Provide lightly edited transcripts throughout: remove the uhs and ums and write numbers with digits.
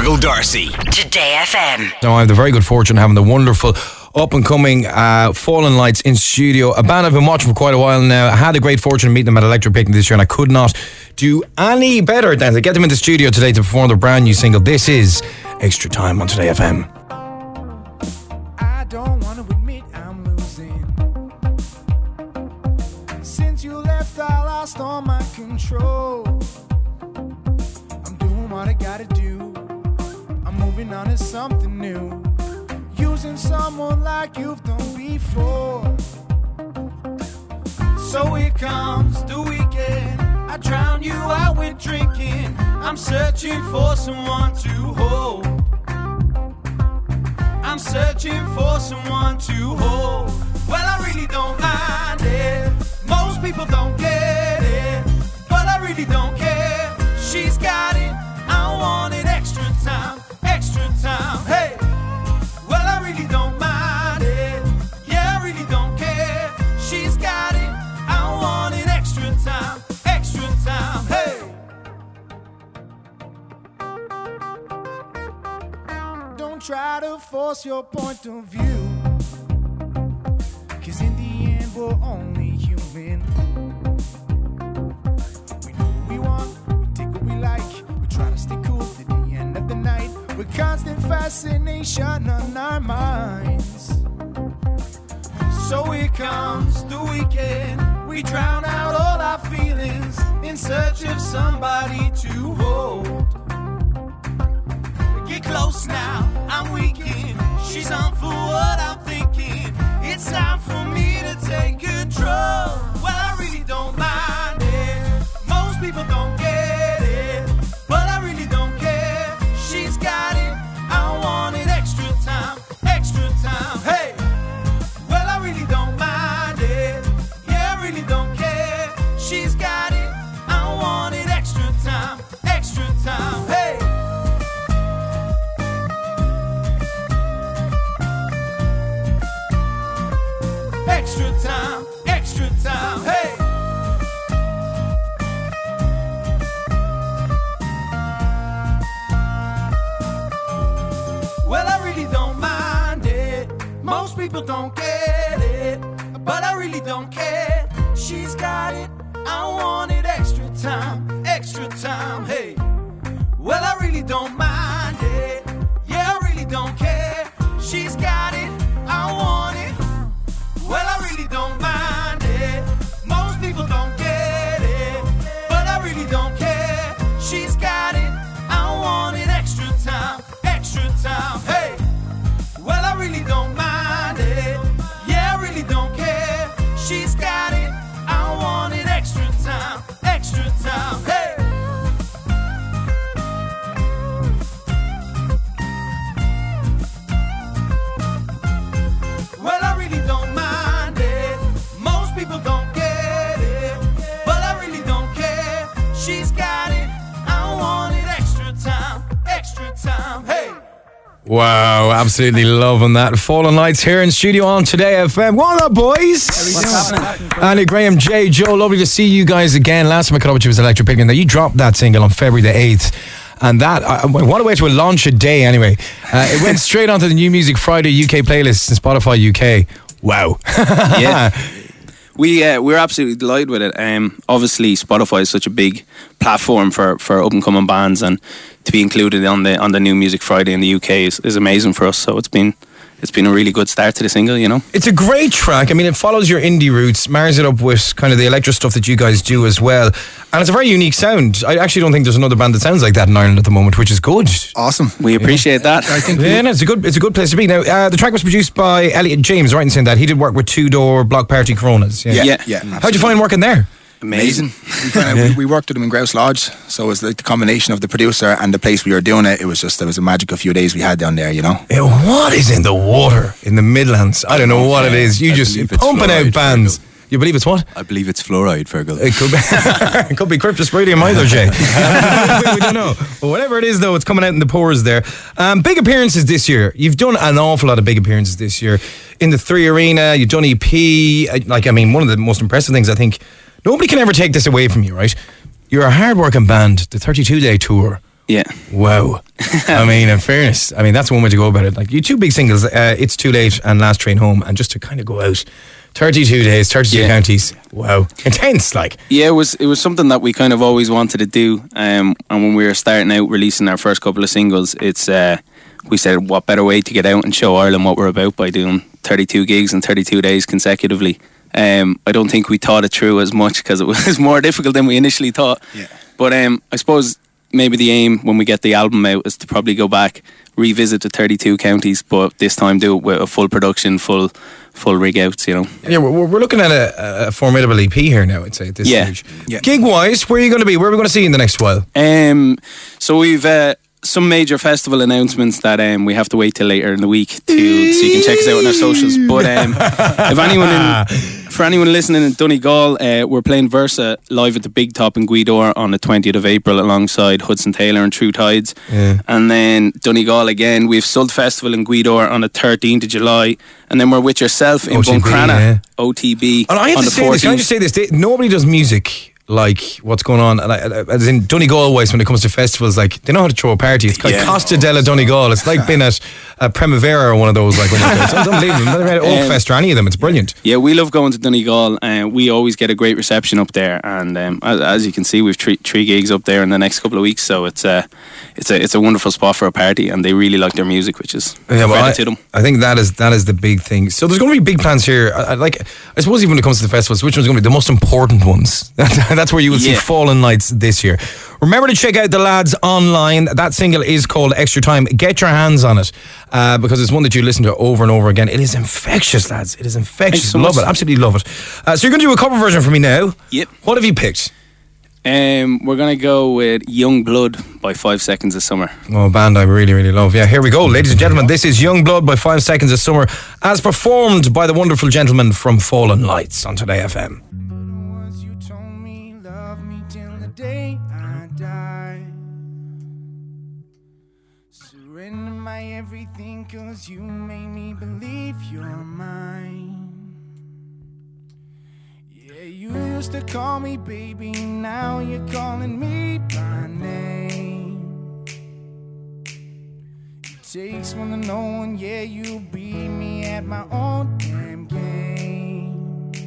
Fergal Darcy. Today FM. Now, I have the very good fortune of having the wonderful up-and-coming Fallen Lights in studio. A band I've been watching for quite a while now. I had the great fortune of meeting them at Electric Picnic this year, and I could not do any better than to get them in the studio today to perform their brand new single. This is Extra Time on Today FM. I don't want to admit I'm losing. Since you left, I lost all my control. I'm doing what I gotta do. I'm moving on to something new. Using someone like you've done before. So here comes the weekend. I drown you out with drinking. I'm searching for someone to hold. I'm searching for someone to hold. Well, I really don't mind it. Most people don't get it, but I really don't care. She's got it. I wanted extra time, hey. Well, I really don't mind it. Yeah, I really don't care. She's got it. I wanted extra time, hey. Don't try to force your point of view, 'cause in the end we're only human. We know what we want, we take what we like. We try to stay cool to the end of the night. With constant fascination on our minds. So here comes the weekend. We drown out all our feelings in search of somebody to hold. Get close now, I'm weakened. She's on for what I'm thinking. It's time for me to take control. Well, I really don't mind it. Most people don't get it, but I really don't care. She's got it. I wanted extra time, hey. Well, I really don't mind it. Yeah, I really don't care. She's got it. I wanted extra time, hey. Extra time, hey. Well, I really don't mind it. Most people don't get it, but I really don't care. She's got it. I wanted extra time, hey. Well, I really don't mind it. Yeah, I really don't care. She's got it. I want it. Well, I really don't mind it. Most people don't get it, but I really don't care. She's got it. I wanted extra time, hey. Well, I really don't mind it. Yeah, I really don't care. She's got it. I wanted extra time, hey. Well, I really don't mind it. Most people don't get it, but I really don't care. She's got it. I wanted extra time, hey. Wow, absolutely loving that. Fallen Lights here in studio on Today FM. What up, boys? What's happening? Andy, Graham, Jay, Joe, lovely to see you guys again. Last time I caught up with you was Electric Picnic. Now, you dropped that single on February the 8th. And that, what a way to launch a day anyway. It went straight onto the New Music Friday UK playlist in Spotify UK. Wow. Yeah. We're absolutely delighted with it. Obviously, Spotify is such a big platform for up and coming bands, and to be included on the New Music Friday in the UK is amazing for us. So it's been a really good start to the single, you know. It's a great track. I mean, it follows your indie roots, marries it up with kind of the electro stuff that you guys do as well. And it's a very unique sound. I actually don't think there's another band that sounds like that in Ireland at the moment, which is good. Awesome. We appreciate that. I think no, it's a good place to be. Now, the track was produced by Elliot James, right in saying that. He did work with Two Door, Block Party, Coronas. Yeah. How'd you find working there? Amazing. We worked with him in Grouse Lodge, so it was like the combination of the producer and the place we were doing it. It was a magical few days we had down there, you know. Yeah, what is in the water in the Midlands? I don't know what it is. You just pumping out bands. You believe it's what? I believe it's fluoride, Fergal. It could be, it could be cryptosporidium either, Jay. We don't know. But whatever it is, though, it's coming out in the pores there. Big appearances this year. You've done an awful lot of big appearances this year. In the 3 Arena, you've done EP. One of the most impressive things, I think, nobody can ever take this away from you, right? You're a hard-working band. The 32-day tour Yeah. Wow. I mean, in fairness, I mean, that's one way to go about it. Like, you two big singles, It's Too Late and Last Train Home, and just to kind of go out 32 days, 32 counties. Wow. Intense, like. Yeah, it was something that we kind of always wanted to do. And when we were starting out releasing our first couple of singles, it's we said, what better way to get out and show Ireland what we're about by doing 32 gigs in 32 days consecutively. I don't think we thought it through as much because it was more difficult than we initially thought. Yeah. But I suppose maybe the aim when we get the album out is to probably go back, revisit the 32 counties, but this time do it with a full production, full rig outs, you know. Yeah, we're looking at a formidable EP here now, I'd say, at this stage. Yeah. Gig-wise, where are you going to be? Where are we going to see you in the next while? So we've some major festival announcements that we have to wait till later in the week so you can check us out on our socials. But for anyone listening in Donegal, we're playing Versa live at the Big Top in Gweedore on the 20th of April alongside Hudson Taylor and True Tides. Yeah. And then Donegal again, we have Sult Festival in Gweedore on the 13th of July. And then we're with yourself in Buncrana, OTB, and I have on to the say 14th. this, can I just say this? Nobody does music like what's going on, as in Donegal always, when it comes to festivals, like, they know how to throw a party. It's called Costa della Donegal. It's like being at Primavera or one of those, like, it's unbelievable. Never had Oakfest or any of them. It's brilliant. Yeah, we love going to Donegal, and we always get a great reception up there. And as you can see, we've three gigs up there in the next couple of weeks, so it's a wonderful spot for a party, and they really like their music, which is credit to them. I think that is the big thing. So there's going to be big plans here. I suppose even when it comes to the festivals, which one's going to be the most important ones? That's where you will see Fallen Lights this year. Remember to check out the lads online. That single is called Extra Time. Get your hands on it because it's one that you listen to over and over again. It is infectious, lads. It is infectious. Love it. Absolutely love it. So you're going to do a cover version for me now. Yep. What have you picked? We're going to go with Young Blood by 5 Seconds of Summer. Oh, a band I really, really love. Yeah, here we go. Ladies and gentlemen, this is Young Blood by 5 Seconds of Summer, as performed by the wonderful gentlemen from Fallen Lights on Today FM. Surrender my everything, 'cause you made me believe you're mine. Yeah, you used to call me baby, now you're calling me by name. It takes one to know one, yeah, you beat me at my own damn game.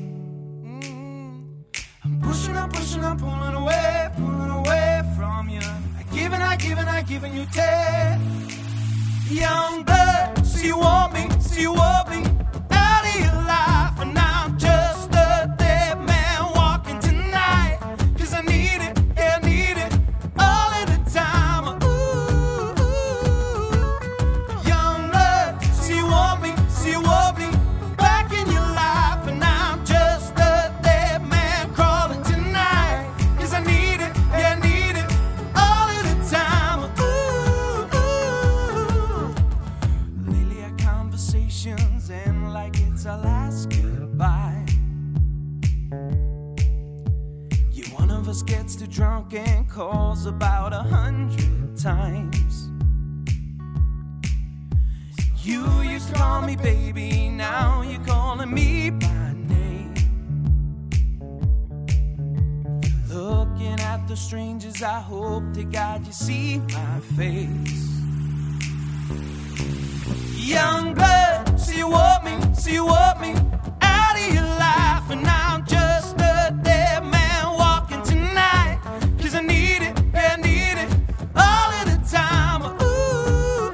I'm pushing, pulling away from you. I giving you 10. Young blood, see you want me out of your life, and I'm just a dead man walking tonight. 'Cause I need it, yeah, I need it all of the time. Ooh, young blood, see you want me back in your life, and I'm just a dead man crawling tonight. 'Cause I need it, yeah, I need it all of the time. Lately our conversations end like it's our last goodbye. Yeah, one of us gets too drunk and calls about 100 times. You used to call me baby, now you're calling me by name. Looking at the strangers, I hope to God you see my face. Young blood, see you want me out of your life, and I'm just a dead man walking tonight. 'Cause I need it, yeah, I need it all of the time. Ooh,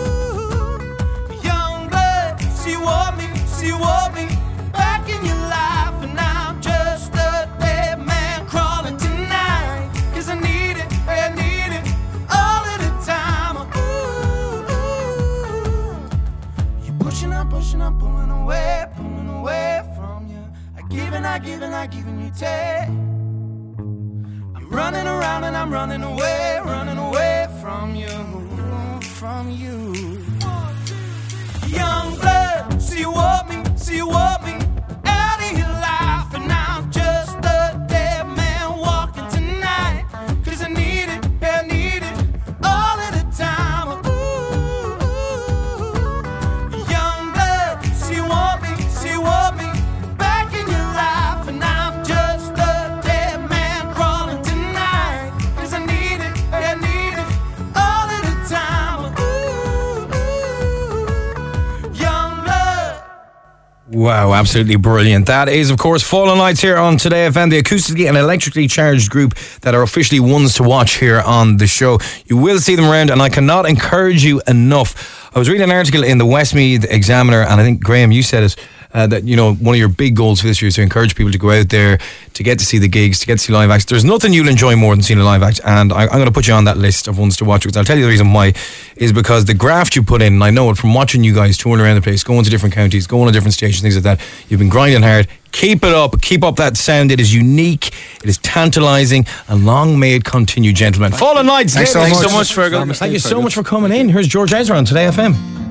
young blood, see you want me back in your life, and I'm just a dead man crawling tonight. 'Cause I need it, yeah, I need it all of the time. Pushing, I'm pulling away from you. I giving you 10. I'm running around and I'm running away from you. Young blood, see you want me out of your life, and I'm just a dead man walking tonight. 'Cause I need it, yeah, I need it all of the time. Young blood, see you want me back in your life, and I'm just a dead man crawling tonight. 'Cause I need it, yeah, I need it Wow, absolutely brilliant. That is, of course, Fallen Lights here on Today FM, the acoustically and electrically charged group that are officially ones to watch here on the show. You will see them around, and I cannot encourage you enough. I was reading an article in the Westmeath Examiner, and I think, Graham, you said it, that, you know, one of your big goals for this year is to encourage people to go out there, to get to see the gigs, to get to see live acts. There's nothing you'll enjoy more than seeing a live act, and I'm going to put you on that list of ones to watch, because I'll tell you the reason why is because the graft you put in, and I know it from watching you guys touring around the place, going to different counties, going to different stations, things like that. You've been grinding hard. Keep it up. Keep up that sound. It is unique. It is tantalising, and long may it continue, gentlemen. Fallen Lights. Thanks so much for Thank you so much for coming in. Here's George Ezra on Today FM.